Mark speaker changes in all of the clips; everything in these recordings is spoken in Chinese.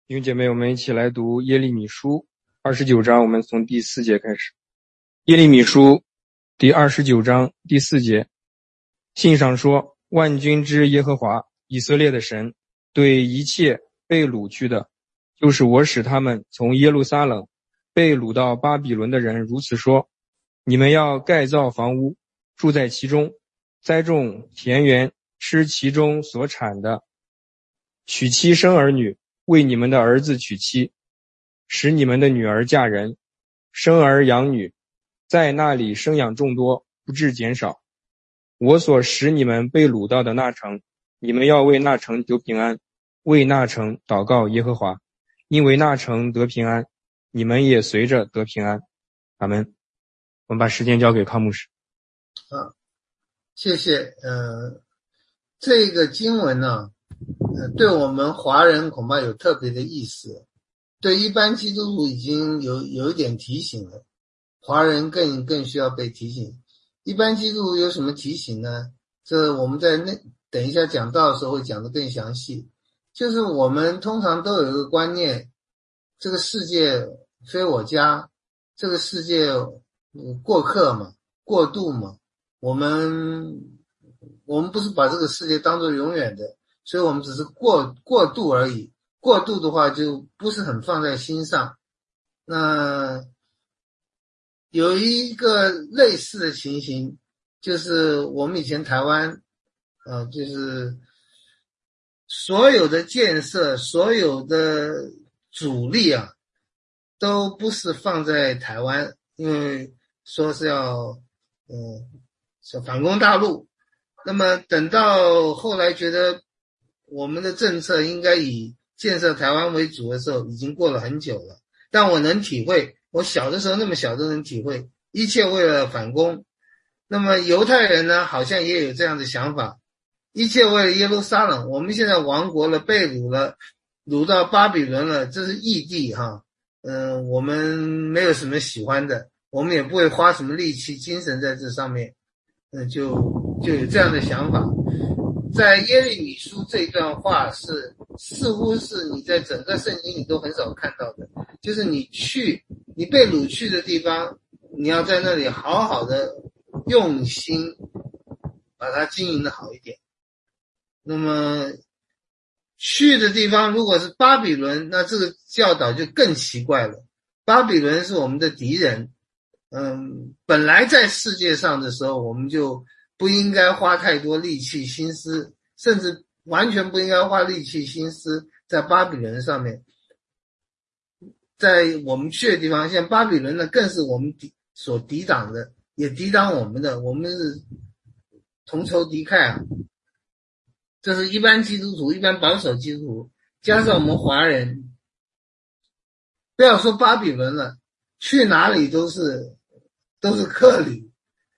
Speaker 1: 弟兄姐妹，我们一起来读耶利米书29章，我们从第4节开始。耶利米书第29章第4节，信上说，万军之耶和华以色列的神对一切被掳去的，就是我使他们从耶路撒冷被掳到巴比伦的人如此说，你们要盖造房屋，住在其中，栽种田园，吃其中所产的，娶妻生儿女，为你们的儿子娶妻，使你们的女儿嫁人，生儿养女，在那里生养众多，不致减少。我所使你们被掳到的那城，你们要为那城求平安，为那城祷告耶和华，因为那城得平安，你们也随着得平安。阿们。我们把时间交给康牧师。
Speaker 2: 谢谢。这个经文呢，对我们华人恐怕有特别的意思，对一般基督徒已经有一点提醒了，华人更需要被提醒。一般基督徒有什么提醒呢？这我们在等一下讲道的时候会讲得更详细。就是我们通常都有一个观念，这个世界非我家，这个世界过客嘛，过渡嘛，我们不是把这个世界当作永远的，所以我们只是过渡而已。过渡的话就不是很放在心上。那有一个类似的情形，就是我们以前台湾就是所有的建设，所有的主力都不是放在台湾，因为说是要反攻大陆。那么等到后来觉得我们的政策应该以建设台湾为主的时候，已经过了很久了。但我能体会，我小的时候那么小都能体会，一切为了反攻。那么犹太人呢，好像也有这样的想法，一切为了耶路撒冷。我们现在亡国了，被掳了，掳到巴比伦了，这是异地我们没有什么喜欢的，我们也不会花什么力气精神在这上面，就有这样的想法。在耶利米书这段话似乎是你在整个圣经里都很少看到的，就是你被掳去的地方，你要在那里好好的用心把它经营的好一点。那么去的地方如果是巴比伦，那这个教导就更奇怪了。巴比伦是我们的敌人，本来在世界上的时候，我们就不应该花太多力气心思，甚至完全不应该花力气心思在巴比伦上面。在我们去的地方，像巴比伦呢，更是我们所抵挡的，也抵挡我们的，我们是同仇敌忾这是一般基督徒，一般保守基督徒，加上我们华人，不要说巴比伦了，去哪里都是客旅，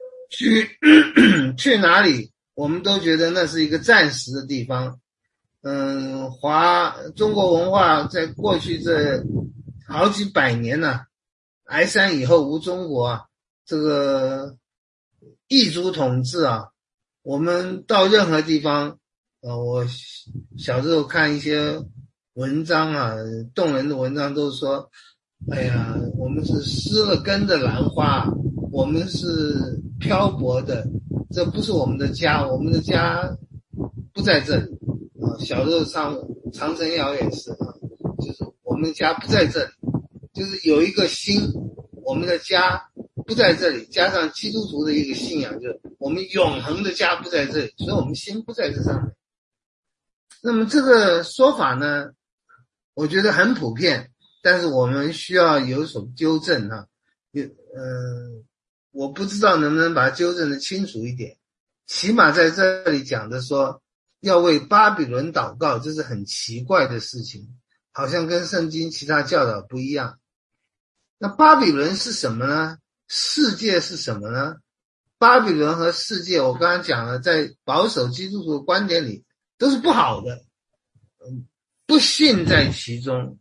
Speaker 2: 去哪里我们都觉得那是一个暂时的地方。中国文化在过去这好几百年崖山以后无中国这个异族统治我们到任何地方我小时候看一些文章动人的文章都说，哎呀，我们是失了根的兰花，我们是漂泊的，这不是我们的家，我们的家不在这里小时候上长城谣也是就是我们的家不在这里，就是有一个心，我们的家不在这里，加上基督徒的一个信仰，就是我们永恒的家不在这里，所以我们心不在这上面。那么这个说法呢，我觉得很普遍，但是我们需要有所纠正我不知道能不能把它纠正的清楚一点。起码在这里讲的说要为巴比伦祷告，这是很奇怪的事情，好像跟圣经其他教导不一样。那巴比伦是什么呢？世界是什么呢？巴比伦和世界，我刚刚讲了，在保守基督徒的观点里都是不好的，不幸在其中，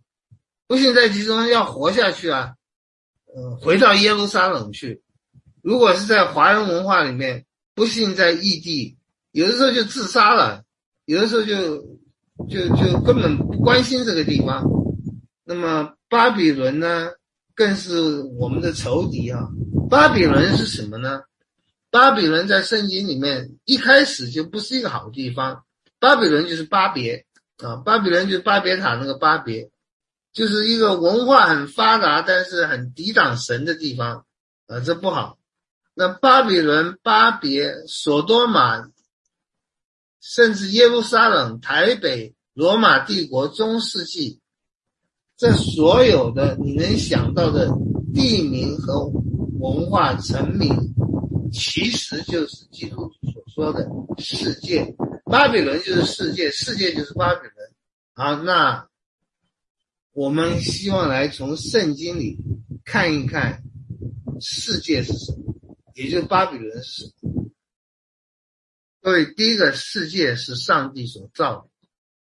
Speaker 2: 要活下去回到耶路撒冷去。如果是在华人文化里面，不幸在异地，有的时候就自杀了，有的时候就就根本不关心这个地方。那么巴比伦呢，更是我们的仇敌啊。巴比伦是什么呢？巴比伦在圣经里面一开始就不是一个好地方。巴比伦就是巴别啊，巴比伦就是巴别塔那个巴别，就是一个文化很发达但是很抵挡神的地方啊，这不好。那巴比伦、巴别、索多玛，甚至耶路撒冷、台北、罗马帝国、中世纪，这所有的你能想到的地名和文化成名，其实就是基督徒所说的世界。巴比伦就是世界，世界就是巴比伦啊。那我们希望来从圣经里看一看世界是什么，也就是巴比伦是什么。所以第一个，世界是上帝所造的，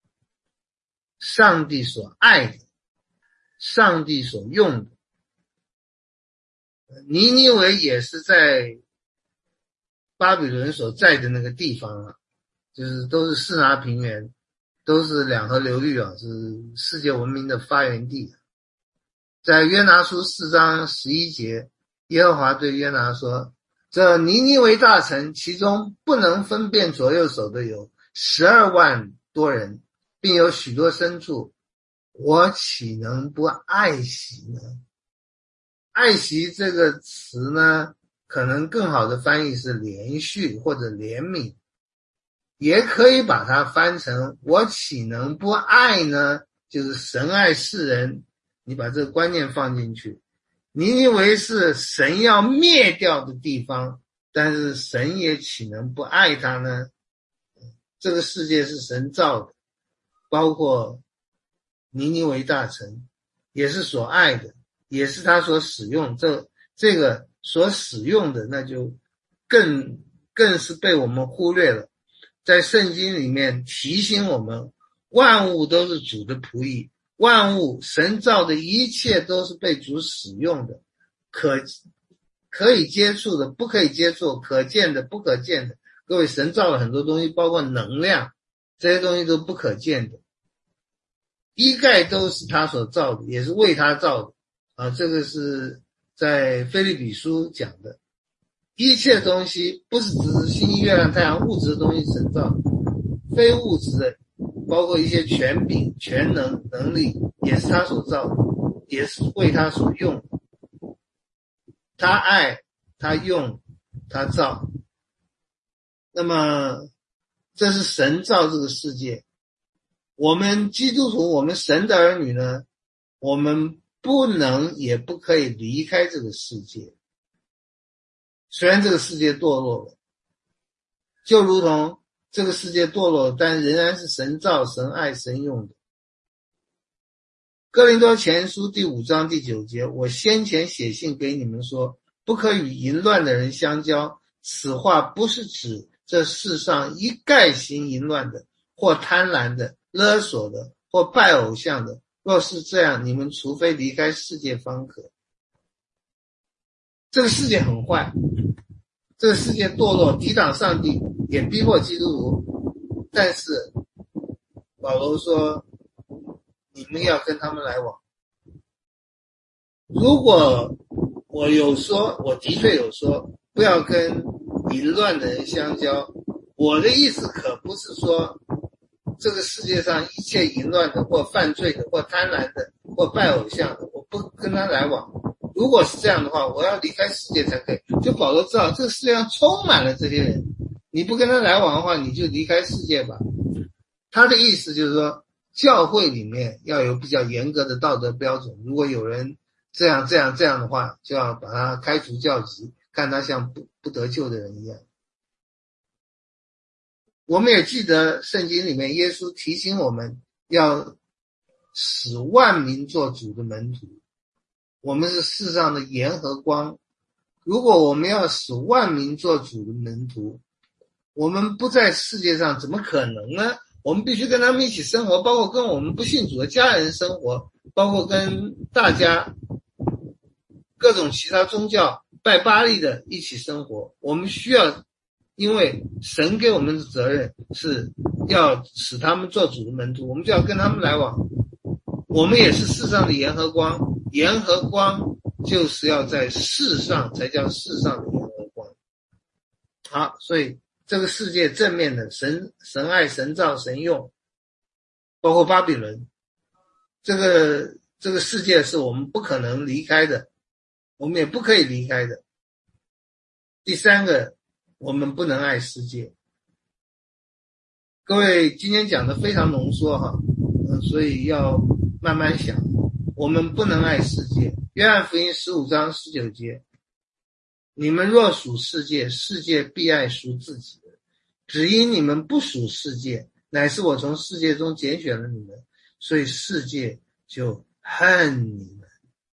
Speaker 2: 上帝所爱的，上帝所用的。尼尼微也是在巴比伦所在的那个地方啊，就是都是示拿平原，都是两河流域啊，是世界文明的发源地。在约拿书4章11节，耶和华对约拿说，这尼尼微大城，其中不能分辨左右手的有12万多人，并有许多牲畜，我岂能不爱惜呢？爱惜这个词呢，可能更好的翻译是连续或者怜悯，也可以把它翻成我岂能不爱呢？就是神爱世人，你把这个观念放进去。尼尼微是神要灭掉的地方，但是神也岂能不爱他呢？这个世界是神造的，包括尼尼微大城也是所爱的，也是他所使用，这个所使用的那就更是被我们忽略了。在圣经里面提醒我们，万物都是主的仆役，万物神造的一切都是被主使用的，可以接触的不可以接触，可见的不可见的。各位，神造了很多东西，包括能量，这些东西都不可见的，一概都是他所造的，也是为他造的啊。这个是在腓立比书讲的，一切东西不是只是星星月亮太阳物质的东西神造的，非物质的包括一些权柄权能能力也是他所造的，也是为他所用，他爱他用他造。那么这是神造这个世界，我们基督徒，我们神的儿女呢，我们不能也不可以离开这个世界。虽然这个世界堕落了，就如同这个世界堕落，但仍然是神造神爱神用的。哥林多前书第5章第9节，我先前写信给你们说，不可与淫乱的人相交，此话不是指这世上一概行淫乱的，或贪婪的，勒索的，或拜偶像的，若是这样，你们除非离开世界方可。这个世界很坏，这个世界堕落，抵挡上帝，也逼迫基督徒，但是保罗说你们要跟他们来往。如果我有说，我的确有说不要跟淫乱的人相交，我的意思可不是说这个世界上一切淫乱的或犯罪的或贪婪的或拜偶像的，我不跟他来往。如果是这样的话，我要离开世界才可以。就保罗知道这个世界上充满了这些人，你不跟他来往的话，你就离开世界吧。他的意思就是说，教会里面要有比较严格的道德标准，如果有人这样的话，就要把他开除教籍，看他像不得救的人一样。我们也记得圣经里面耶稣提醒我们要使万民做主的门徒，我们是世上的盐和光。如果我们要使万民做主的门徒，我们不在世界上怎么可能呢？我们必须跟他们一起生活，包括跟我们不信主的家人生活，包括跟大家各种其他宗教拜巴力的一起生活。我们需要，因为神给我们的责任是要使他们做主的门徒，我们就要跟他们来往。我们也是世上的盐和光，盐和光就是要在世上才叫世上的盐和光。好，所以这个世界正面的神爱、神造、神用，包括巴比伦，这个世界是我们不可能离开的，我们也不可以离开的。第三个，我们不能爱世界。各位今天讲的非常浓缩哈，所以要慢慢想。我们不能爱世界。约翰福音15章19节，你们若属世界，世界必爱属自己的。只因你们不属世界，乃是我从世界中拣选了你们，所以世界就恨你们。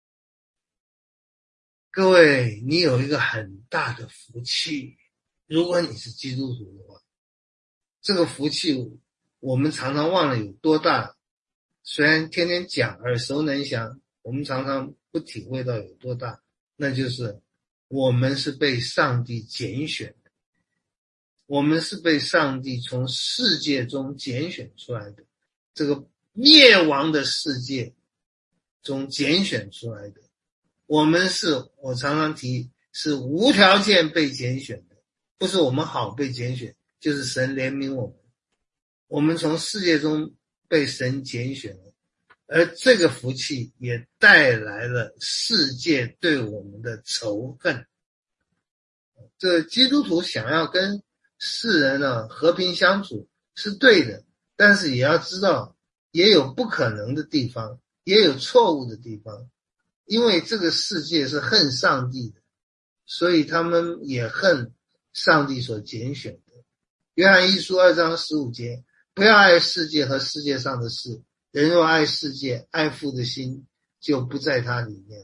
Speaker 2: 各位，你有一个很大的福气，如果你是基督徒的话，这个福气我们常常忘了有多大，虽然天天讲耳熟能详，我们常常不体会到有多大，那就是我们是被上帝拣选的，我们是被上帝从世界中拣选出来的，这个灭亡的世界中拣选出来的。我们是，我常常提，是无条件被拣选的，不是我们好被拣选，就是神怜悯我们。我们从世界中被神拣选了，而这个福气也带来了世界对我们的仇恨。这基督徒想要跟世人和平相处是对的，但是也要知道，也有不可能的地方，也有错误的地方。因为这个世界是恨上帝的，所以他们也恨上帝所拣选的。约翰一书2章15节，不要爱世界和世界上的事，人若爱世界，爱父的心就不在他里面。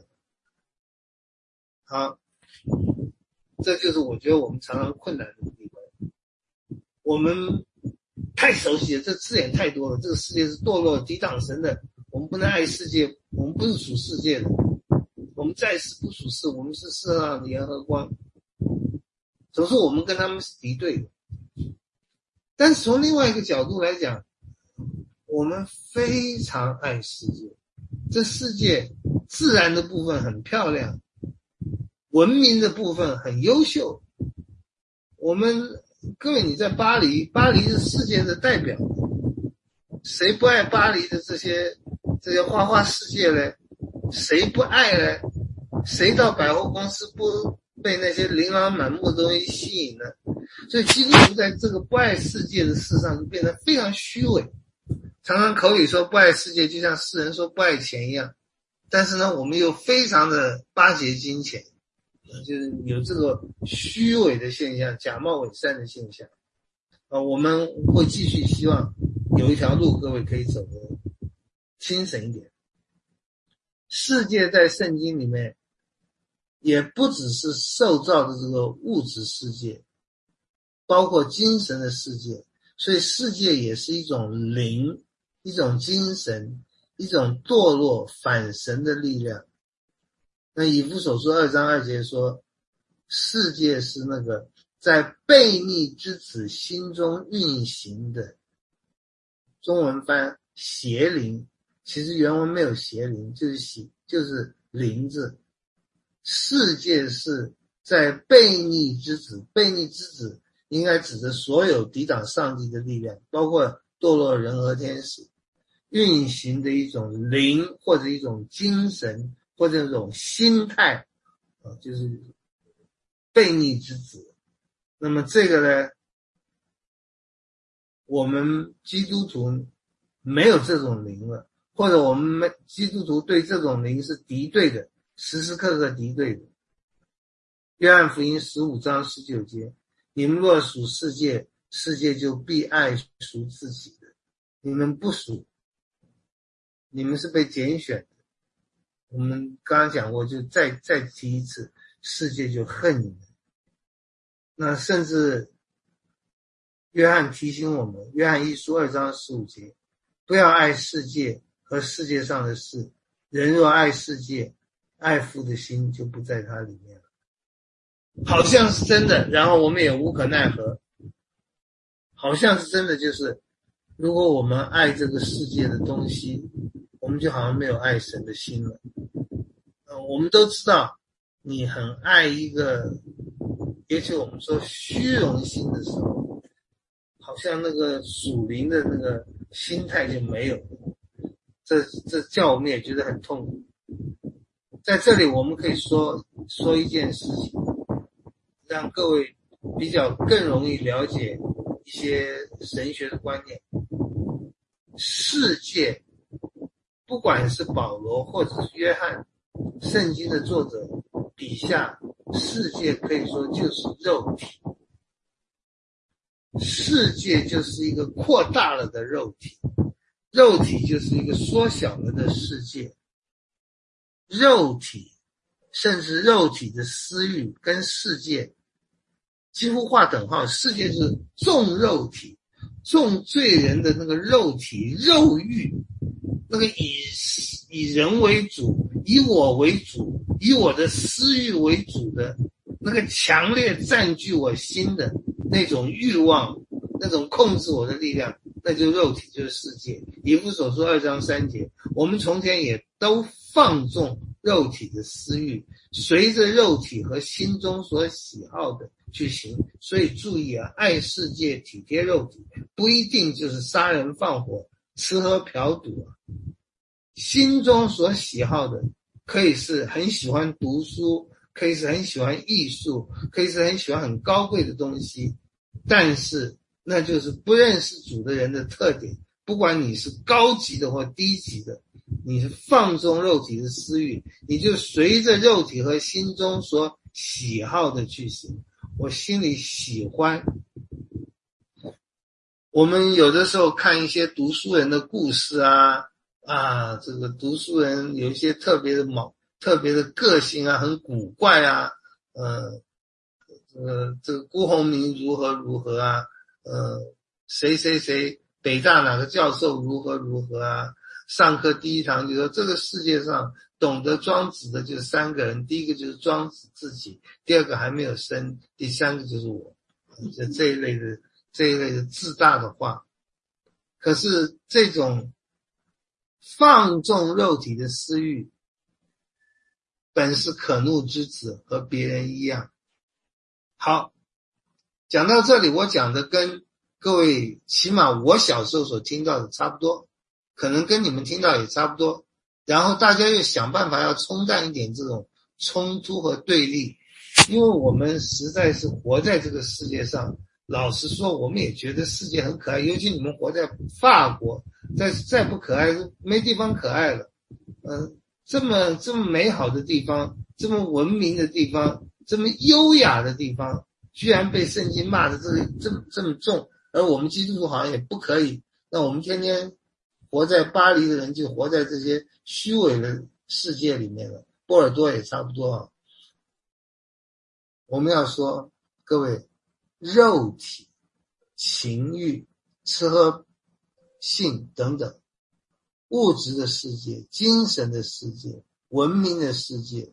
Speaker 2: 好，这就是我觉得我们常常困难的地方。我们太熟悉了，这字眼太多了，这个世界是堕落抵挡神的，我们不能爱世界，我们不是属世界的，我们在世不属世，我们是世上的盐和光，总是我们跟他们是敌对的。但是从另外一个角度来讲，我们非常爱世界，这世界自然的部分很漂亮，文明的部分很优秀。各位，你在巴黎是世界的代表，谁不爱巴黎的这些花花世界呢？谁不爱呢？谁到百货公司不被那些琳琅满目的东西吸引呢？所以基督徒在这个不爱世界的事上就变得非常虚伪，常常口语说不爱世界，就像世人说不爱钱一样。但是呢，我们又非常的巴结金钱，就是有这个虚伪的现象，假冒伪善的现象。我们会继续希望有一条路，各位可以走得清醒一点。世界在圣经里面也不只是受造的这个物质世界，包括精神的世界，所以世界也是一种灵，一种精神，一种堕落反神的力量。那以弗所书2章2节说，世界是那个在悖逆之子心中运行的，中文翻邪灵，其实原文没有邪灵，就是灵字。世界是在悖逆之子，悖逆之子应该指的所有抵挡上帝的力量，包括堕落人和天使运行的一种灵，或者一种精神，或者一种心态，就是悖逆之子。那么这个呢，我们基督徒没有这种灵了，或者我们基督徒对这种灵是敌对的，时时刻刻敌对的。约翰福音15章19节，你们若属世界，世界就必爱属自己的。你们不属，你们是被拣选的。我们刚刚讲过，就再提一次，世界就恨你们。那甚至约翰提醒我们，约翰一书2章15节，不要爱世界和世界上的事，人若爱世界，爱父的心就不在他里面了。好像是真的，然后我们也无可奈何。好像是真的，就是如果我们爱这个世界的东西，我们就好像没有爱神的心了。我们都知道，你很爱一个，也许我们说虚荣心的时候，好像那个属灵的那个心态就没有了。这叫我们也觉得很痛苦。在这里，我们可以说一件事情，让各位比较更容易了解一些神学的观念。世界，不管是保罗或者是约翰，圣经的作者笔下，世界可以说就是肉体。世界就是一个扩大了的肉体，肉体就是一个缩小了的世界。肉体，甚至肉体的私欲跟世界几乎划等号。世界是重肉体，重罪人的那个肉体肉欲，那个以人为主，以我为主，以我的私欲为主的那个强烈占据我心的那种欲望，那种控制我的力量，那就肉体，就是世界。以弗所书2章3节，我们从前也都放纵肉体的私欲，随着肉体和心中所喜好的去行。所以注意啊，爱世界体贴肉体，不一定就是杀人放火吃喝嫖赌啊。心中所喜好的可以是很喜欢读书，可以是很喜欢艺术，可以是很喜欢很高贵的东西，但是那就是不认识主的人的特点。不管你是高级的或低级的，你是放纵肉体的私欲，你就随着肉体和心中所喜好的去行。我心里喜欢，我们有的时候看一些读书人的故事这个读书人有一些特别的个性啊，很古怪啊，这个辜鸿铭如何啊，谁北大哪个教授如何啊，上课第一堂就说这个世界上懂得庄子的就是3个人，第一个就是庄子自己，第二个还没有生，第三个就是我。这一类的自大的话。可是这种放纵肉体的私欲，本是可怒之子，和别人一样。好，讲到这里，我讲的跟各位起码我小时候所听到的差不多，可能跟你们听到也差不多，然后大家又想办法要冲淡一点这种冲突和对立，因为我们实在是活在这个世界上，老实说我们也觉得世界很可爱，尤其你们活在法国，再不可爱没地方可爱了。这么美好的地方，这么文明的地方，这么优雅的地方，居然被圣经骂的这么重，而我们基督徒好像也不可以。那我们天天活在巴黎的人就活在这些虚伪的世界里面了，波尔多也差不多啊。我们要说，各位，肉体、情欲、吃喝、性等等，物质的世界、精神的世界、文明的世界，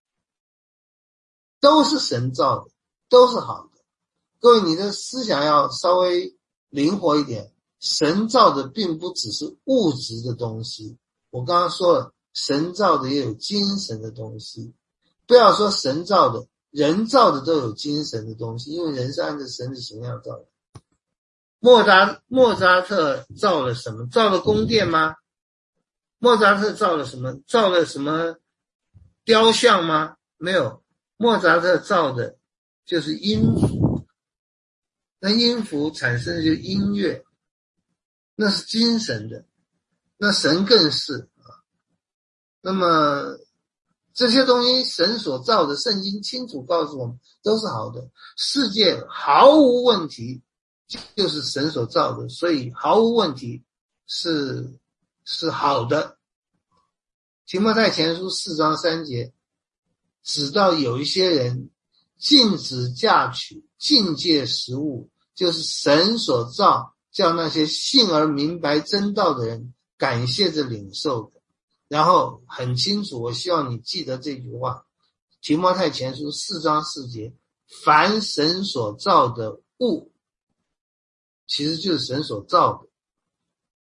Speaker 2: 都是神造的，都是好的。各位，你的思想要稍微灵活一点，神造的并不只是物质的东西，我刚刚说了，神造的也有精神的东西。不要说神造的，人造的都有精神的东西，因为人是按照神的形象造的。莫扎特造了什么？造了宫殿吗？莫扎特造了什么？造了什么雕像吗？没有，莫扎特造的就是音符，那音符产生的就是音乐，那是精神的，那神更是啊。那么这些东西神所造的，圣经清楚告诉我们都是好的，世界毫无问题就是神所造的，所以毫无问题是好的。提摩太前书4章3节，直到有一些人禁止嫁娶，禁戒食物，就是神所造，叫那些信而明白真道的人感谢着领受的。然后很清楚，我希望你记得这句话，提摩太前书4章4节，凡神所造的物，其实就是神所造的，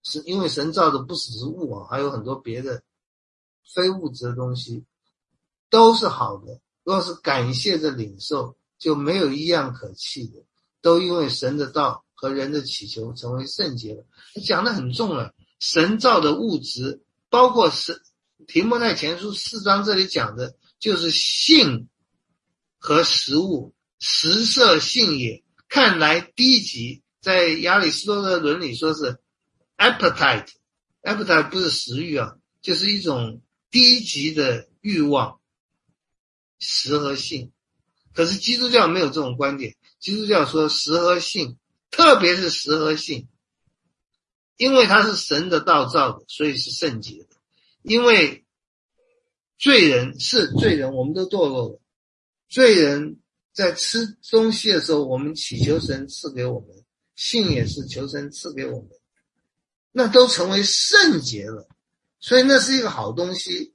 Speaker 2: 是因为神造的不只是物啊，还有很多别的非物质的东西，都是好的。若是感谢着领受，就没有一样可弃的，都因为神的道和人的祈求成为圣洁了。讲得很重了，神造的物质，包括提摩太前书4章这里讲的就是性和食物，食色性也，看来低级，在亚里士多德的伦理说是 appetite 不是食欲啊，就是一种低级的欲望，食和性。可是基督教没有这种观点，基督教说食和性，特别是食和性，因为它是神的道造的，所以是圣洁的。因为罪人，我们都堕落了，罪人在吃东西的时候，我们祈求神赐给我们，性也是求神赐给我们，那都成为圣洁了，所以那是一个好东西。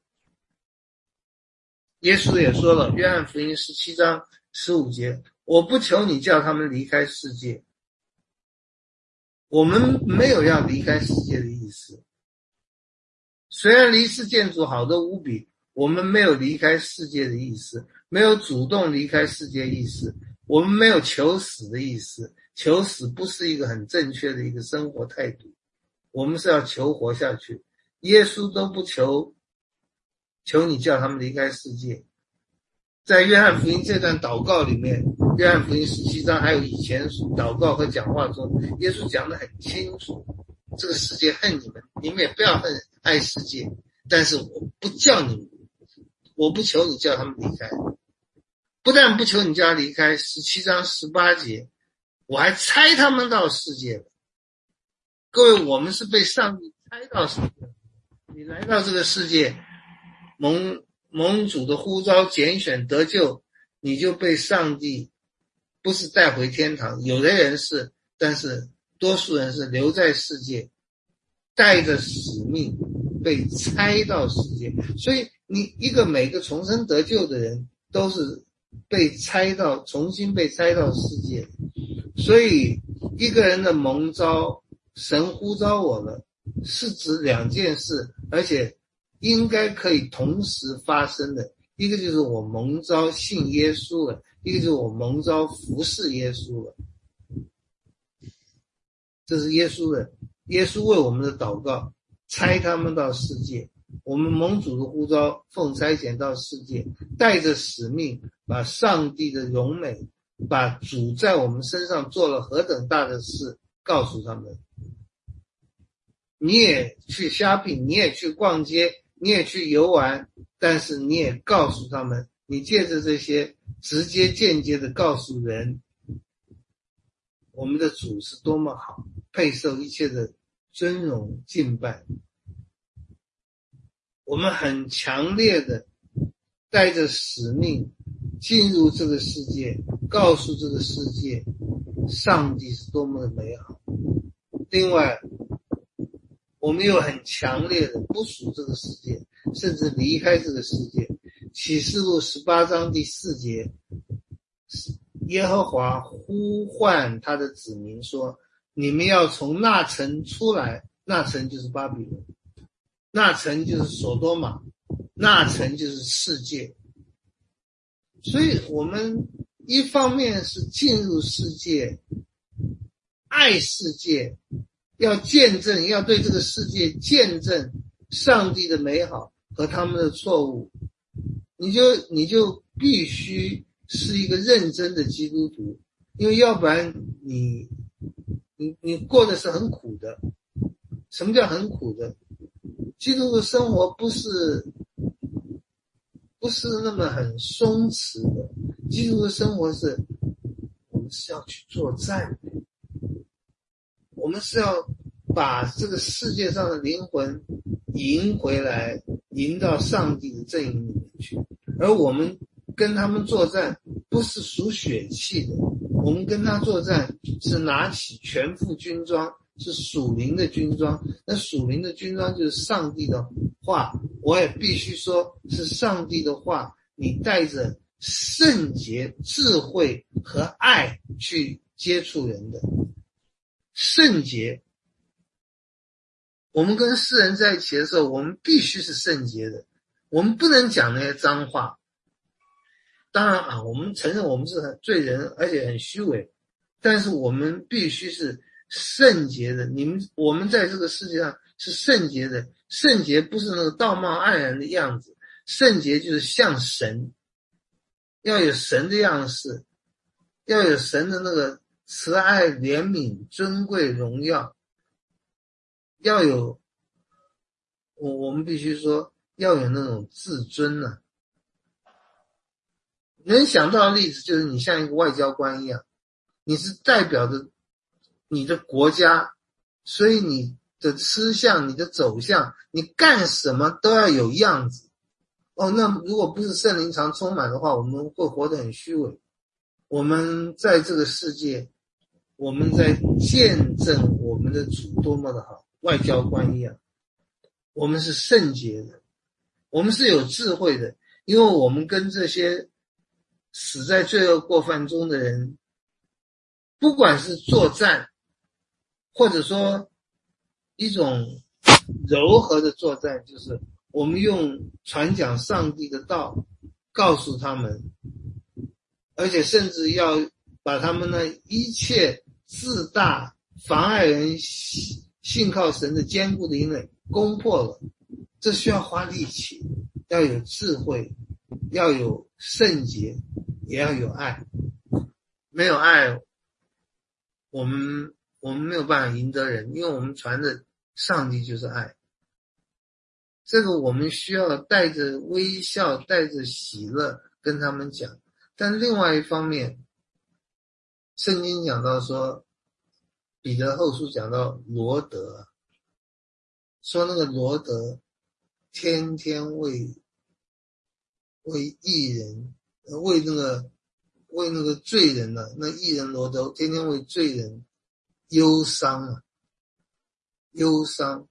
Speaker 2: 耶稣也说了，约翰福音17章15节，我不求你叫他们离开世界。我们没有要离开世界的意思，虽然离世见主好得无比，我们没有离开世界的意思，没有主动离开世界的意思，我们没有求死的意思，求死不是一个很正确的一个生活态度，我们是要求活下去。耶稣都不求你叫他们离开世界。在约翰福音这段祷告里面，约翰福音17章还有以前祷告和讲话中，耶稣讲得很清楚，这个世界恨你们，你们也不要爱世界，但是我不叫你们，我不求你叫他们离开，不但不求你叫他离开，17章18节，我还差他们到世界了。各位，我们是被上帝差到世界，你来到这个世界，蒙主的呼召拣选得救，你就被上帝不是带回天堂，有的人是，但是多数人是留在世界，带着使命被差到世界。所以每个重生得救的人都是重新被差到世界。所以一个人的蒙召，神呼召我了，是指两件事，而且应该可以同时发生的。一个就是我蒙召信耶稣了，一个就是我蒙召服侍耶稣了。这是耶稣为我们的祷告，差他们到世界。我们蒙主的呼召，奉差遣到世界，带着使命，把上帝的荣美，把主在我们身上做了何等大的事告诉他们。你也去shopping，你也去逛街，你也去游玩，但是你也告诉他们，你借着这些直接间接的告诉人，我们的主是多么好，配受一切的尊荣敬拜。我们很强烈的带着使命进入这个世界，告诉这个世界上帝是多么的美好。另外我们又很强烈的不属这个世界，甚至离开这个世界。启示录18章第4节，耶和华呼唤他的子民说，你们要从那城出来，那城就是巴比伦，那城就是所多玛，那城就是世界。所以我们一方面是进入世界，爱世界，要见证，要对这个世界见证上帝的美好和他们的错误，你就必须是一个认真的基督徒，因为要不然你过的是很苦的。什么叫很苦的？基督的生活不是那么很松弛的，基督的生活是我们是要去作战的，我们是要把这个世界上的灵魂赢回来，赢到上帝的阵营里面去。而我们跟他们作战不是属血气的，我们跟他作战是拿起全副军装，是属灵的军装。那属灵的军装就是上帝的话，我也必须说是上帝的话，你带着圣洁、智慧和爱去接触人的。圣洁我们跟世人在一起的时候，我们必须是圣洁的，我们不能讲那些脏话。当然啊，我们承认我们是很罪人，而且很虚伪，但是我们必须是圣洁的。我们在这个世界上是圣洁的，圣洁不是那个道貌岸然的样子，圣洁就是像神，要有神的样式，要有神的那个慈爱、怜悯、尊贵、荣耀，要有我们必须说要有那种自尊啊。能想到的例子就是你像一个外交官一样，你是代表着你的国家，所以你的吃相、你的走向，你干什么都要有样子。那如果不是圣灵常充满的话，我们会活得很虚伪。我们在这个世界，我们在见证我们的主多么的好，外交官一样。我们是圣洁的，我们是有智慧的，因为我们跟这些死在罪恶过犯中的人，不管是作战，或者说一种柔和的作战，就是我们用传讲上帝的道告诉他们，而且甚至要把他们的一切自大妨碍人信靠神的坚固的营垒攻破了。这需要花力气，要有智慧，要有圣洁，也要有爱。没有爱，我们没有办法赢得人，因为我们传的上帝就是爱。这个我们需要带着微笑，带着喜乐跟他们讲。但另外一方面，圣经讲到说，彼得后书讲到罗德，说那个罗德天天为义人，为那个罪人呢，那义人罗德天天为罪人忧伤啊，忧伤。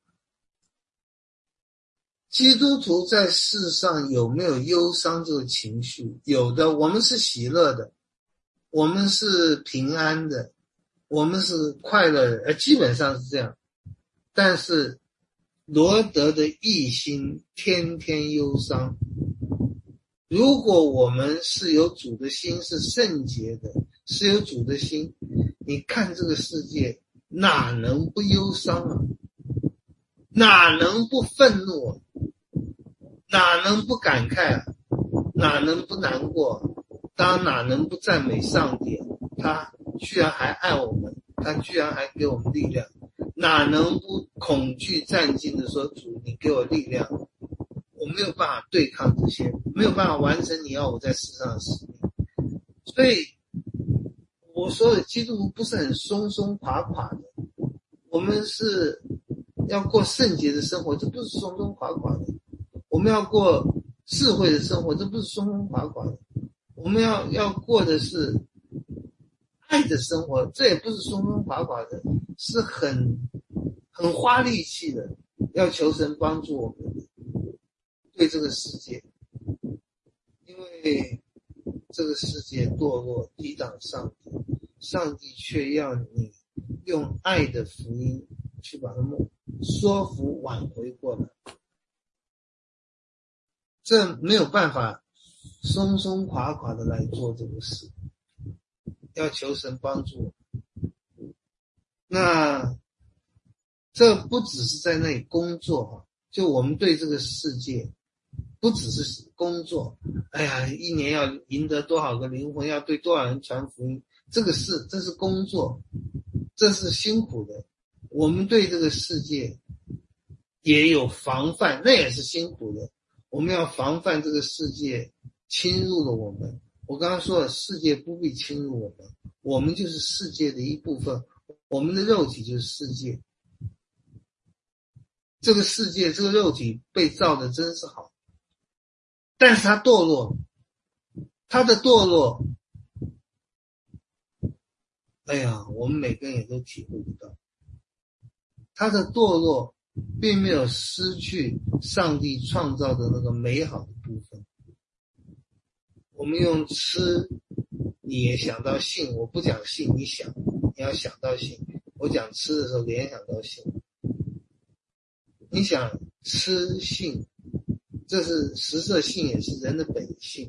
Speaker 2: 基督徒在世上有没有忧伤这个情绪？有的，我们是喜乐的，我们是平安的，我们是快乐的，基本上是这样。但是罗德的义心天天忧伤。如果我们是有主的心，是圣洁的，是有主的心，你看这个世界哪能不忧伤啊？哪能不愤怒啊？哪能不感慨啊？哪能不难过？当然哪能不赞美上帝？他居然还爱我们，他居然还给我们力量，哪能不恐惧战兢的说，主你给我力量，我没有办法对抗这些，没有办法完成你要我在世上的使命。所以我说的基督徒不是很松松垮垮的，我们是要过圣洁的生活，这不是松松垮垮的。我们要过智慧的生活，这不是松松垮垮的。我们要过的是爱的生活，这也不是松松垮垮的，是很花力气的，要求神帮助我们对这个世界，因为这个世界堕落抵挡上帝，上帝却要你用爱的福音去把他们说服挽回过来。这没有办法松松垮垮的来做这个事，要求神帮助。那这不只是在那里工作，就我们对这个世界不只是工作，哎呀，一年要赢得多少个灵魂，要对多少人传福音，这是工作，这是辛苦的。我们对这个世界也有防范，那也是辛苦的。我们要防范这个世界侵入了我们。我刚刚说了，世界不必侵入我们，我们就是世界的一部分，我们的肉体就是世界。这个世界，这个肉体被造的真是好，但是它堕落，它的堕落，哎呀，我们每个人也都体会不到。它的堕落并没有失去上帝创造的那个美好的部分。我们用吃，你也想到性，我不讲性，你要想到性。我讲吃的时候联想到性。 你想吃性，这是食色性也是人的本性，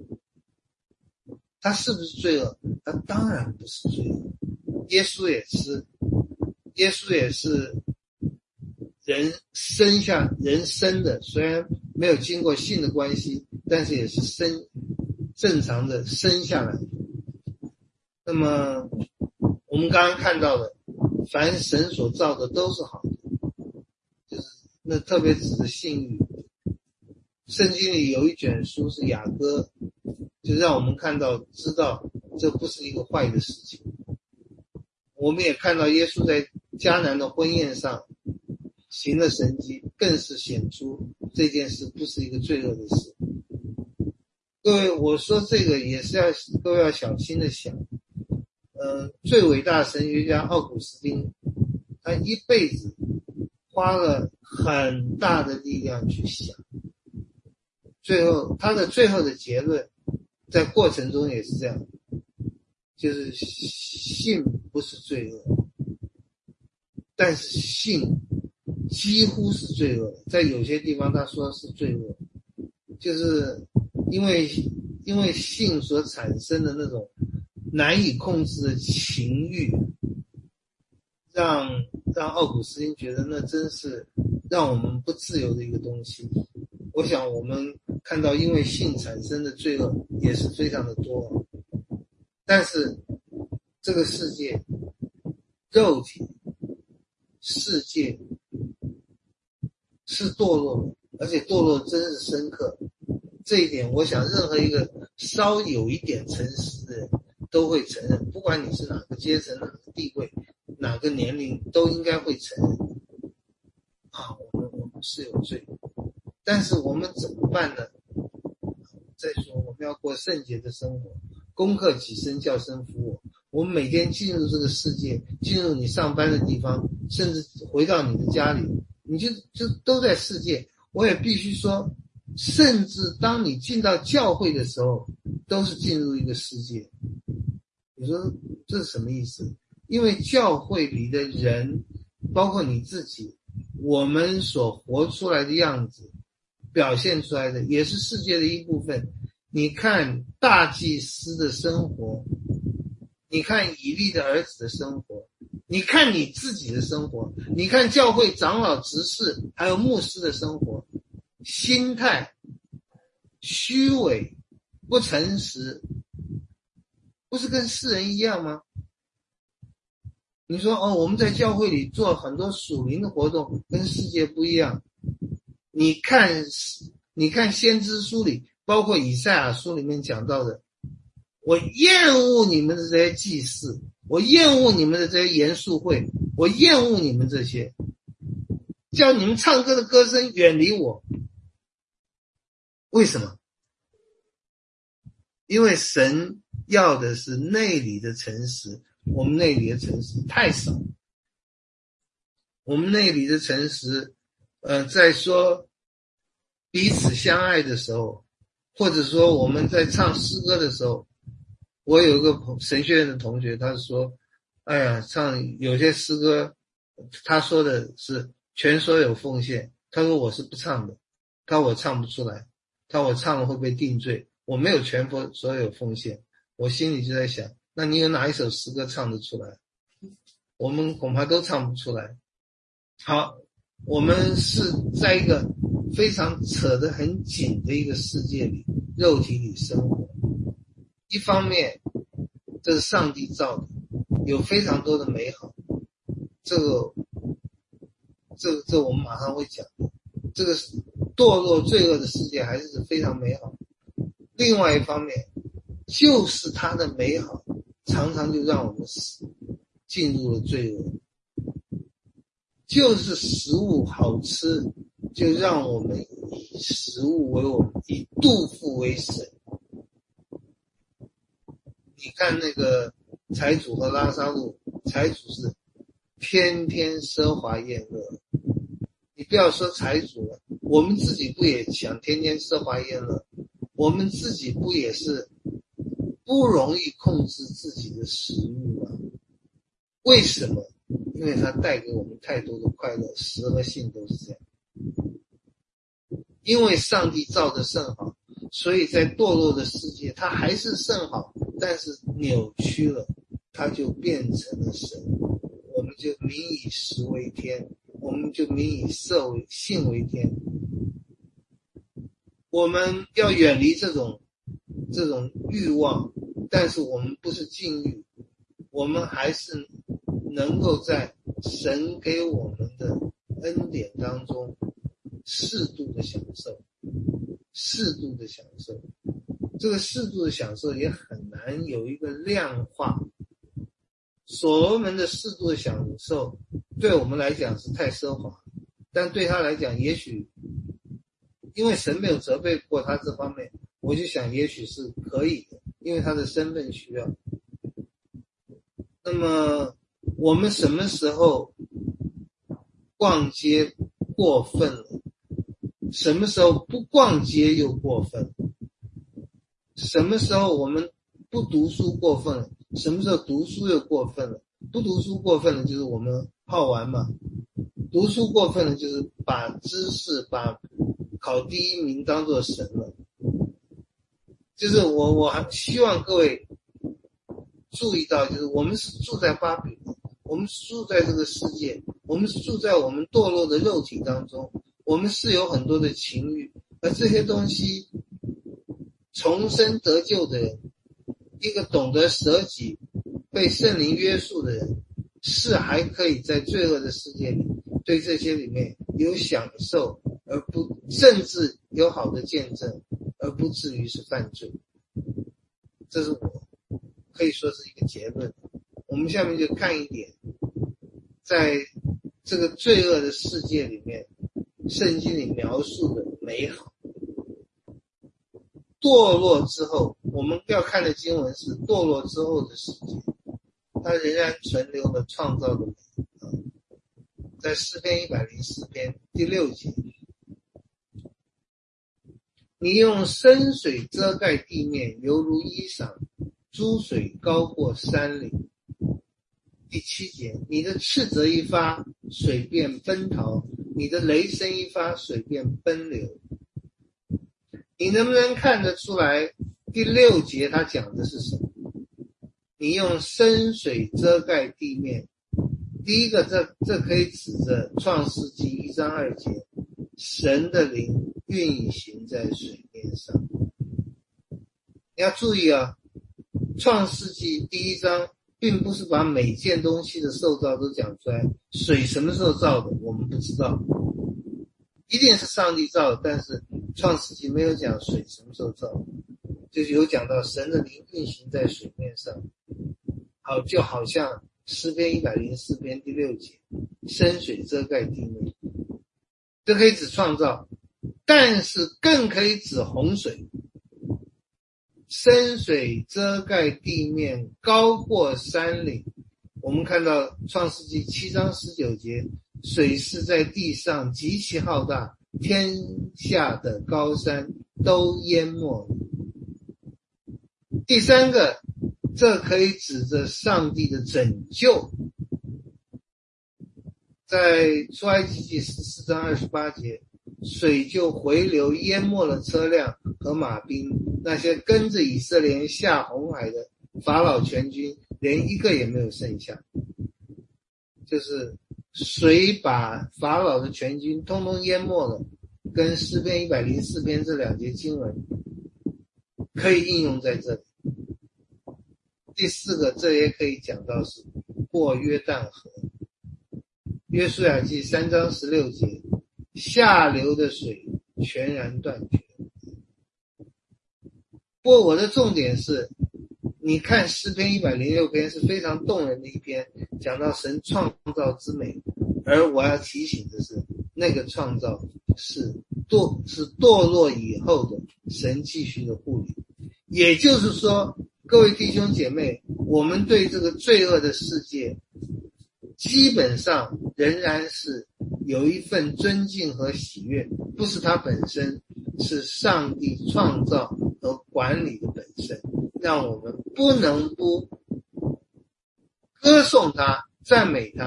Speaker 2: 它是不是罪恶？它当然不是罪恶。耶稣也吃，耶稣也是人生的，虽然没有经过性的关系，但是也是正常的生下来。那么我们刚刚看到的，凡神所造的都是好的，就是那特别指的性欲。圣经里有一卷书是雅歌，就让我们知道这不是一个坏的事情。我们也看到耶稣在迦南的婚宴上行了神迹，更是显出这件事不是一个罪恶的事。各位，我说这个也是各位要小心的想。最伟大的神学家奥古斯丁，他一辈子花了很大的力量去想，他的最后的结论，在过程中也是这样，就是性不是罪恶，但是性几乎是罪恶，在有些地方他说是罪恶，就是因为性所产生的那种难以控制的情欲，让奥古斯丁觉得那真是让我们不自由的一个东西。我想我们看到因为性产生的罪恶也是非常的多，但是这个世界肉体世界是堕落的，而且堕落真是深刻。这一点我想任何一个稍有一点诚实的人都会承认，不管你是哪个阶层、哪个地位、哪个年龄，都应该会承认我们是有罪。但是我们怎么办呢？再说我们要过圣洁的生活，攻克己身，叫声服我。我们每天进入这个世界，进入你上班的地方，甚至回到你的家里，你就都在世界。我也必须说，甚至当你进到教会的时候，都是进入一个世界。你说这是什么意思？因为教会里的人，包括你自己，我们所活出来的样子，表现出来的也是世界的一部分。你看大祭司的生活，你看以利的儿子的生活，你看你自己的生活，你看教会长老执事还有牧师的生活，心态虚伪不诚实，不是跟世人一样吗？你说我们在教会里做很多属灵的活动，跟世界不一样。你看先知书里，包括以赛亚书里面讲到的，我厌恶你们的这些祭祀，我厌恶你们的这些严肃会，我厌恶你们这些，叫你们唱歌的歌声远离我。为什么？因为神要的是内里的诚实，我们内里的诚实太少。我们内里的诚实在说彼此相爱的时候，或者说我们在唱诗歌的时候，我有一个神学院的同学，他说唱有些诗歌，他说的是全所有奉献，他说我是不唱的，他说我唱不出来，他说我唱了会被定罪，我没有全所有奉献。我心里就在想，那你有哪一首诗歌唱得出来？我们恐怕都唱不出来。好，我们是在一个非常扯得很紧的一个世界里，肉体里生活。一方面这是上帝造的，有非常多的美好，这我们马上会讲。这个堕落罪恶的世界还是非常美好。另外一方面，就是它的美好常常就让我们进入了罪恶，就是食物好吃，就让我们以食物为我们，以肚腹为神。你看那个财主和拉撒路，财主是天天奢华宴乐，你不要说财主了，我们自己不也想天天奢华宴乐？我们自己不也是不容易控制自己的食物吗？为什么？因为它带给我们太多的快乐，食和性都是这样。 因为上帝造的甚好，所以在堕落的世界它还是甚好，但是扭曲了，它就变成了神。我们就民以食为天，我们就民以性为天。我们要远离这种欲望，但是我们不是禁欲，我们还是能够在神给我们的恩典当中适度的享受。这个适度的享受也很难有一个量化。所罗门的适度的享受对我们来讲是太奢华，但对他来讲也许因为神没有责备过他这方面，我就想也许是可以的，因为他的身份需要。那么我们什么时候逛街过分了？什么时候不逛街又过分了？什么时候我们不读书过分了？什么时候读书又过分了？不读书过分了就是我们好玩嘛，读书过分了就是把知识把考第一名当作神了。就是我还希望各位注意到，就是我们是住在巴比伦，我们是住在这个世界，我们是住在我们堕落的肉体当中，我们是有很多的情欲，而这些东西重生得救的人，一个懂得舍己被圣灵约束的人，是还可以在罪恶的世界里对这些里面有享受，而不甚至有好的见证，而不至于是犯罪。这是我可以说是一个结论。我们下面就看一点，在这个罪恶的世界里面，圣经里描述的美好。堕落之后，我们要看的经文是堕落之后的世界，它仍然存留了创造的美。在诗篇104篇第6节，你用深水遮盖地面，犹如衣裳，珠水高过山岭。第7节，你的斥责一发，水便奔逃；你的雷声一发，水便奔流。你能不能看得出来第6节他讲的是什么？你用深水遮盖地面。第一个，这可以指着创世纪1章2节，神的灵运行在水面上。你要注意啊，创世纪第1章并不是把每件东西的受造都讲出来，水什么时候造的我们不知道，一定是上帝造的，但是创世纪没有讲水什么时候造的，就是有讲到神的灵运行在水面上。好，就好像诗篇104篇第6节，深水遮盖地面，这可以指创造，但是更可以指洪水。深水遮盖地面，高过山岭。我们看到创世纪7章19节，水是在地上极其浩大，天下的高山都淹没了。第三个，这可以指着上帝的拯救。在出埃及记14章28节，水就回流淹没了车辆和马兵，那些跟着以色列人下红海的法老全军，连一个也没有剩下。就是水把法老的全军通通淹没了，跟诗篇104篇这2节经文可以应用在这里。第4个，这也可以讲到是过约旦河。约书亚记3章16节，下流的水全然断绝。不过我的重点是，你看诗篇106篇是非常动人的一篇，讲到神创造之美，而我要提醒的是，那个创造是堕落以后的神继续的护理。也就是说，各位弟兄姐妹，我们对这个罪恶的世界基本上仍然是有一份尊敬和喜悦，不是它本身，是上帝创造和管理的本身，让我们不能不歌颂它、赞美它，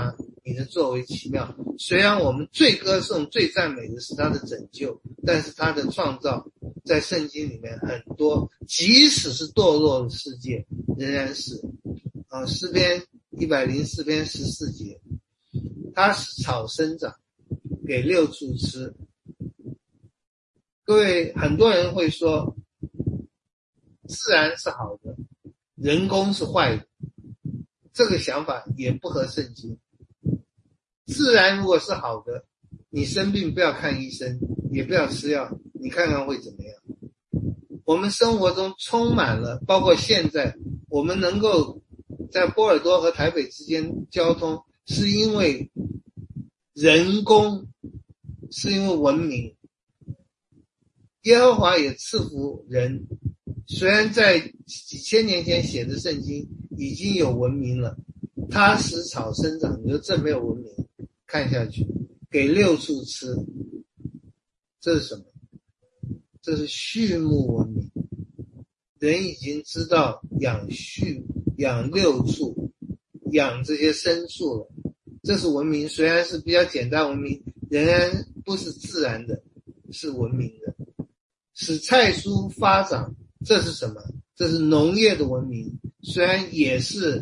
Speaker 2: 你的作为奇妙。虽然我们最歌颂、最赞美的是他的拯救，但是他的创造在圣经里面很多，即使是堕落的世界，仍然是诗篇104篇14节，它使草生长，给六畜吃。各位，很多人会说自然是好的，人工是坏的，这个想法也不合圣经。自然如果是好的，你生病不要看医生，也不要吃药，你看看会怎么样。我们生活中充满了，包括现在我们能够在波尔多和台北之间交通，是因为人工，是因为文明。耶和华也赐福人，虽然在几千年前写的圣经已经有文明了，他使草生长，你说这没有文明？看下去，给六畜吃，这是什么？这是畜牧文明。人已经知道养六畜，养这些牲畜了，这是文明。虽然是比较简单文明，仍然不是自然的，是文明的。使菜蔬发长，这是什么？这是农业的文明，虽然也是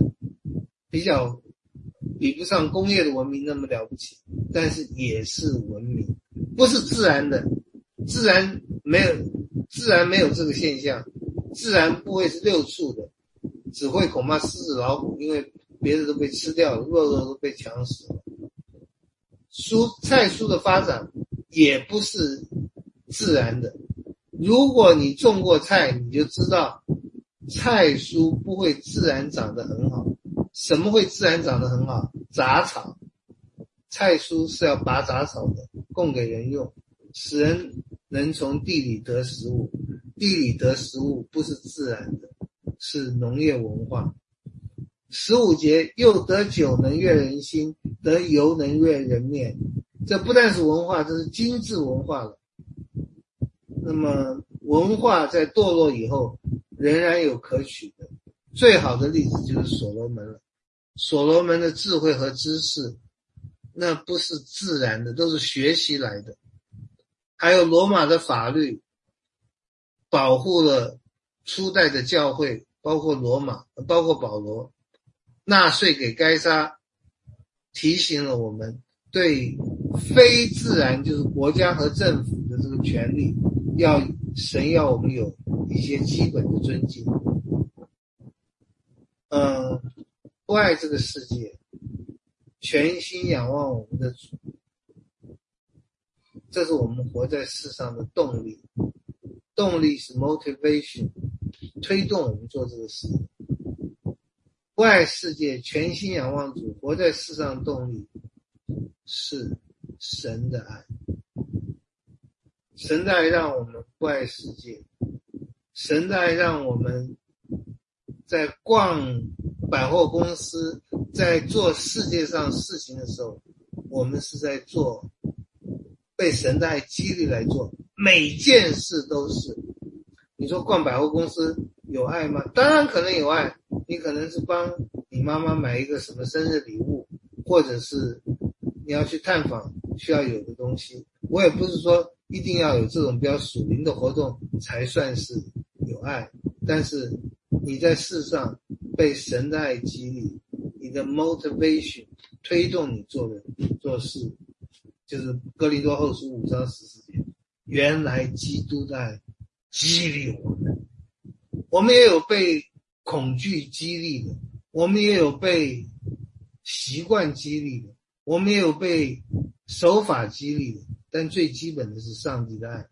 Speaker 2: 比不上工业的文明那么了不起，但是也是文明，不是自然的。自然没有这个现象，自然不会是六畜的，只会恐怕狮子老虎，因为别的都被吃掉了，肉都被抢死了。菜蔬的发展也不是自然的。如果你种过菜，你就知道菜蔬不会自然长得很好。什么会自然长得很好？杂草。菜蔬是要拔杂草的，供给人用，使人能从地里得食物。地里得食物不是自然的，是农业文化。15节，又得酒能悦人心，得油能悦人面。这不但是文化，这是精致文化了。那么文化在堕落以后仍然有可取的，最好的例子就是所罗门了。所罗门的智慧和知识，那不是自然的，都是学习来的。还有罗马的法律保护了初代的教会，包括保罗。纳税给该撒，提醒了我们对非自然，就是国家和政府的这个权利，神要我们有一些基本的尊敬。不爱这个世界，全心仰望我们的主，这是我们活在世上的动力。动力是 motivation， 推动我们做这个事。不爱世界，全心仰望主，活在世上的动力是神的爱。神的爱让我们不爱世界，神的爱让我们在逛百货公司，在做世界上事情的时候，我们是在做被神的爱激励来做，每件事都是。你说逛百货公司有爱吗？当然可能有爱，你可能是帮你妈妈买一个什么生日礼物，或者是你要去探访需要有的东西。我也不是说一定要有这种比较属灵的活动才算是有爱，但是你在世上被神的爱激励，你的 motivation 推动你做事，就是哥林多后书5章14节，原来基督的爱激励我们。我们也有被恐惧激励的，我们也有被习惯激励的，我们也有被守法激励的，但最基本的是上帝的爱。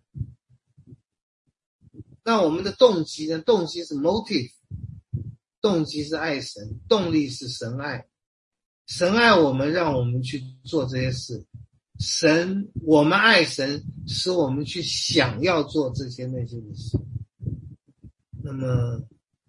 Speaker 2: 那我们的动机呢？动机是 motive， 动机是爱神，动力是神爱。神爱我们，让我们去做这些事。我们爱神，使我们去想要做这些那些的事。那么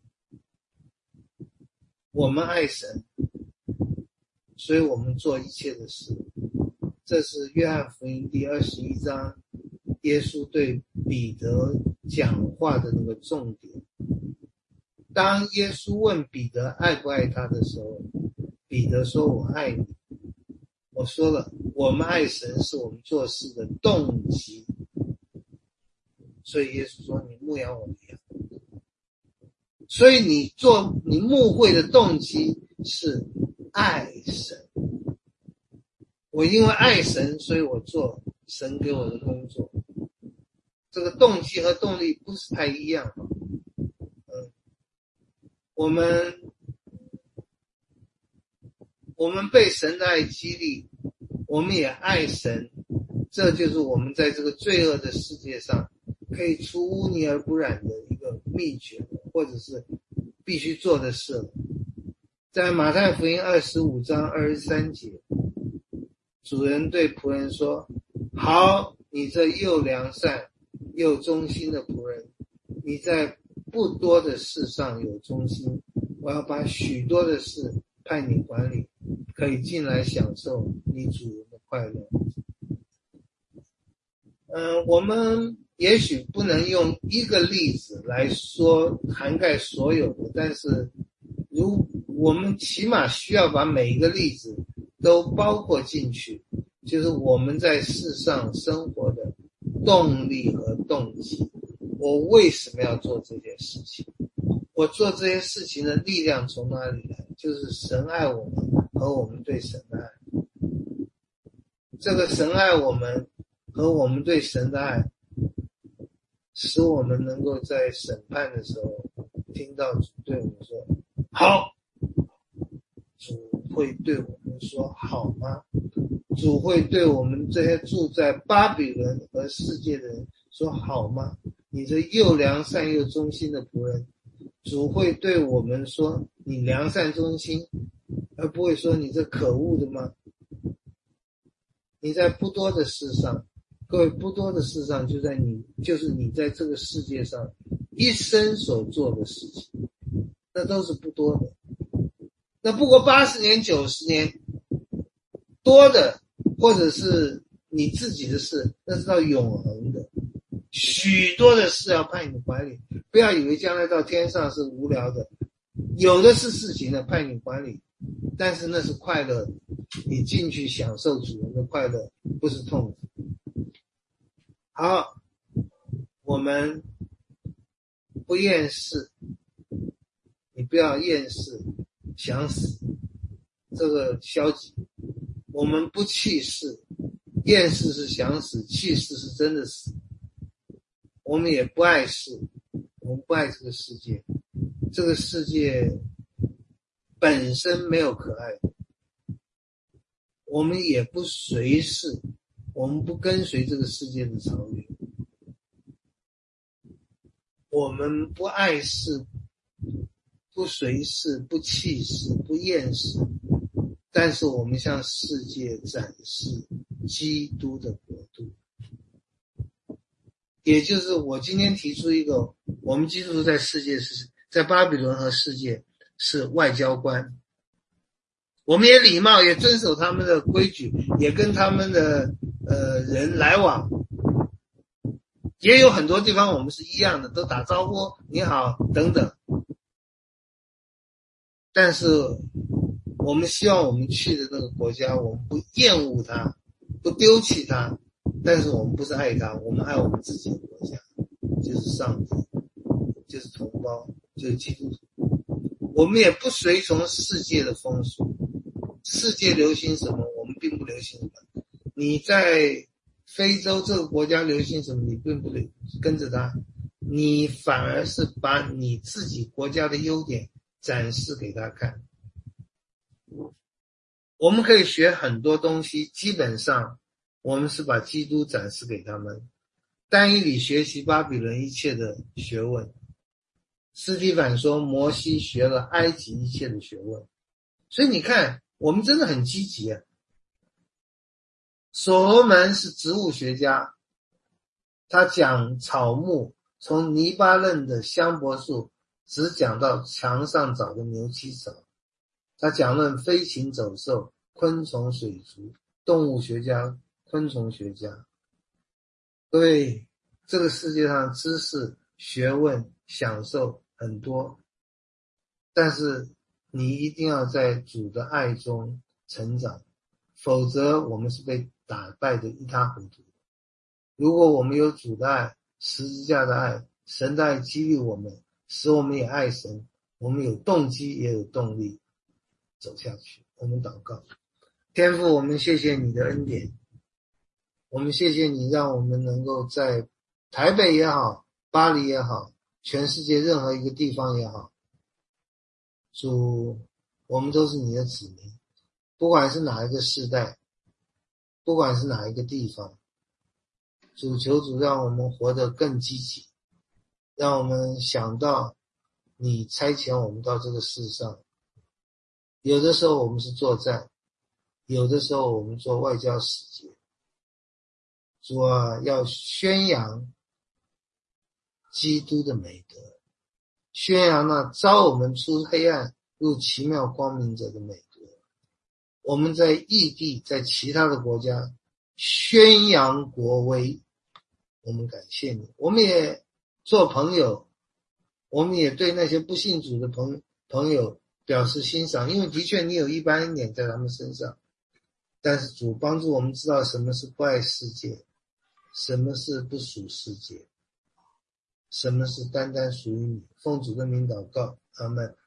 Speaker 2: 我们爱神，所以我们做一切的事。这是约翰福音第21章耶稣对彼得讲话的那个重点。当耶稣问彼得爱不爱他的时候，彼得说我爱你。 我说了，我们爱神是我们做事的动机，所以耶稣说你牧养我的羊。所以你牧会的动机是爱神。我因为爱神，所以我做神给我的工作。这个动机和动力不是太一样。我们被神的爱激励，我们也爱神，这就是我们在这个罪恶的世界上可以出污泥而不染的一个秘诀，或者是必须做的事了。在马太福音25章23节，主人对仆人说，好，你这又良善又忠心的仆人，你在不多的事上有忠心，我要把许多的事派你管理，可以进来享受你主人的快乐。我们也许不能用一个例子来说涵盖所有的，但是我们起码需要把每一个例子都包括进去，就是我们在世上生活的动力和动机。我为什么要做这件事情？我做这些事情的力量从哪里来？就是神爱我们和我们对神的爱。这个神爱我们和我们对神的爱，使我们能够在审判的时候听到主对我们说好。主会对我们说好吗？主会对我们这些住在巴比伦和世界的人说好吗？你这又良善又忠心的仆人，主会对我们说你良善忠心，而不会说你这可恶的吗？你在不多的事上，各位，不多的事上就是你在这个世界上一生所做的事情，那都是不多的。那不过80年90年多的，或者是你自己的事，那是到永恒的。许多的事要派你管理，不要以为将来到天上是无聊的，有的是事情的派你管理，但是那是快乐的，你进去享受主人的快乐，不是痛苦。好，我们不厌世，你不要厌世想死，这个消极。我们不弃世，厌世是想死，弃世是真的死。我们也不爱世，我们不爱这个世界，这个世界本身没有可爱的。我们也不随世，我们不跟随这个世界的潮流。我们不爱世，不随世，不弃世，不厌世，但是我们向世界展示基督的国度。也就是我今天提出一个，我们基督徒在世界在巴比伦和世界是外交官，我们也礼貌，也遵守他们的规矩，也跟他们的人来往，也有很多地方我们是一样的，都打招呼你好等等。但是我们希望我们去的那个国家，我们不厌恶它，不丢弃它，但是我们不是爱它，我们爱我们自己的国家，就是上帝，就是同胞，就是基督徒。我们也不随从世界的风俗，世界流行什么我们并不流行什么。你在非洲这个国家流行什么你并不跟着它，你反而是把你自己国家的优点展示给他看。我们可以学很多东西，基本上我们是把基督展示给他们。但以理学习巴比伦一切的学问，斯提反说摩西学了埃及一切的学问。所以你看我们真的很积极啊。所罗门是植物学家，他讲草木，从黎巴嫩的香柏树只讲到墙上长的牛膝草。他讲论飞禽走兽、昆虫水族、动物学家、昆虫学家。对，这个世界上知识、学问、享受很多，但是你一定要在主的爱中成长， 否则我们是被打败的一塌糊涂。如果我们有主的爱，十字架的爱，神的爱激励我们，使我们也爱神，我们有动机也有动力走下去。我们祷告，天父，我们谢谢你的恩典，我们谢谢你让我们能够在台北也好，巴黎也好，全世界任何一个地方也好，主，我们都是你的子民，不管是哪一个世代，不管是哪一个地方，主，求主让我们活得更积极，让我们想到你差遣我们到这个世上，有的时候我们是作战，有的时候我们做外交使节。主啊，要宣扬基督的美德，宣扬那招我们出黑暗入奇妙光明者的美德。我们在异地，在其他的国家宣扬国威，我们感谢你。我们也做朋友，我们也对那些不信主的朋友表示欣赏，因为的确你有一般恩典在他们身上，但是主帮助我们知道什么是不爱世界，什么是不属世界，什么是单单属于你。奉主的名祷告，阿们。